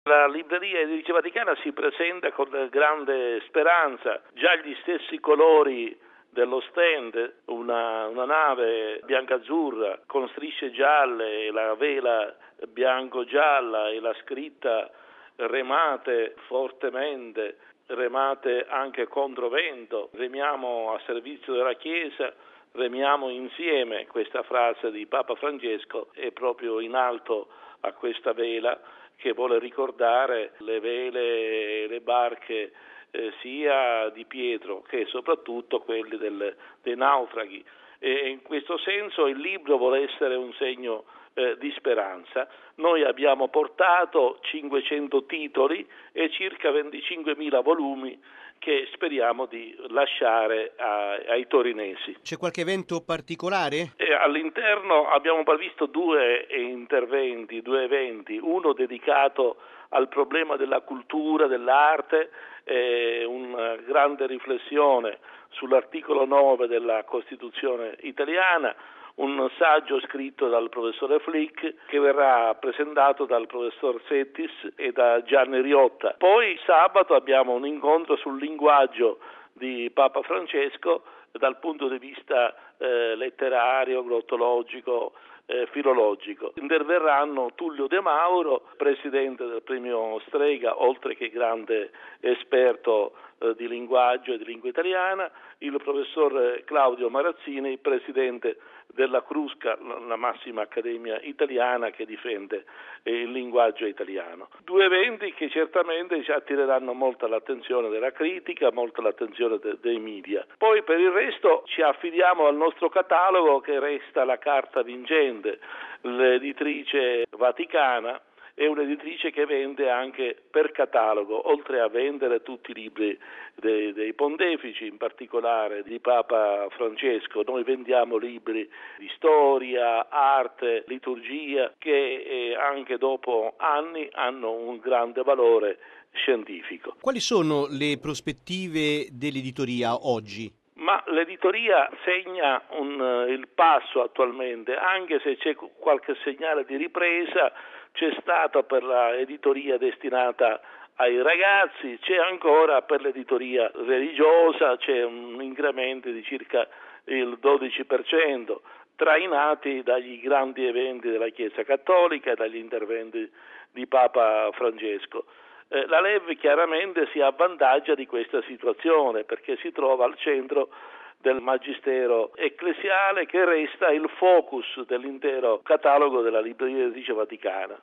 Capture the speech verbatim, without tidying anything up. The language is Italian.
La libreria Editrice Vaticana si presenta con grande speranza, già gli stessi colori dello stand, una, una nave bianca-azzurra con strisce gialle, la vela bianco-gialla e la scritta remate fortemente, remate anche contro vento, remiamo a servizio della Chiesa, remiamo insieme. Questa frase di Papa Francesco è proprio in alto a questa vela che vuole ricordare le vele e le barche eh, sia di Pietro che soprattutto quelli del, dei naufraghi. E in questo senso il libro vuole essere un segno eh, di speranza. Noi abbiamo portato cinquecento titoli e circa venticinquemila volumi che speriamo di lasciare a, ai torinesi. C'è qualche evento particolare? E all'interno abbiamo previsto due interventi, due eventi, uno dedicato al problema della cultura, dell'arte, eh, una grande riflessione sull'articolo nove della Costituzione italiana, un saggio scritto dal professore Flick che verrà presentato dal professor Settis e da Gianni Riotta. Poi sabato abbiamo un incontro sul linguaggio di Papa Francesco dal punto di vista eh, letterario, glottologico, eh, filologico. Interverranno Tullio De Mauro, presidente del premio Strega, oltre che grande esperto eh, di linguaggio e di lingua italiana, il professor Claudio Marazzini, presidente della Crusca, la massima accademia italiana che difende il linguaggio italiano. Due eventi che certamente ci attireranno molto l'attenzione della critica, molto l'attenzione de- dei media. Poi per il resto ci affidiamo al nostro catalogo che resta la carta vincente, l'editrice Vaticana. È un'editrice che vende anche per catalogo, oltre a vendere tutti i libri dei, dei pontefici, in particolare di Papa Francesco. Noi vendiamo libri di storia, arte, liturgia, che eh, anche dopo anni hanno un grande valore scientifico. Quali sono le prospettive dell'editoria oggi? Ma l'editoria segna un, il passo attualmente, anche se c'è qualche segnale di ripresa. C'è stato per l'editoria destinata ai ragazzi, c'è ancora per l'editoria religiosa, c'è un incremento di circa il dodici per cento, trainati dagli grandi eventi della Chiesa Cattolica e dagli interventi di Papa Francesco. Eh, la L E V chiaramente si avvantaggia di questa situazione perché si trova al centro del magistero ecclesiale che resta il focus dell'intero catalogo della Libreria Editrice Vaticana.